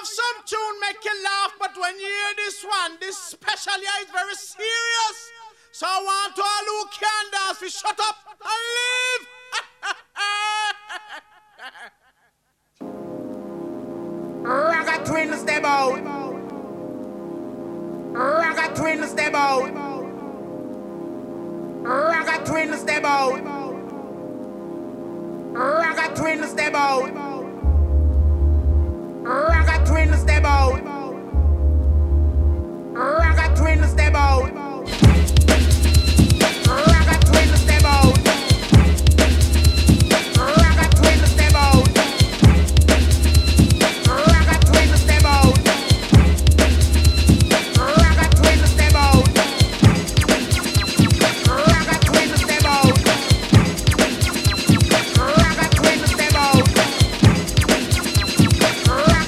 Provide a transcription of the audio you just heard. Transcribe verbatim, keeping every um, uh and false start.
have some tune make you laugh, but when you hear this one, this special yeah is very serious. So I want to all who can dance, we shut up and live. Ragga twins step out. Ragga twins step out. Ragga twins step out. Ragga twins step out.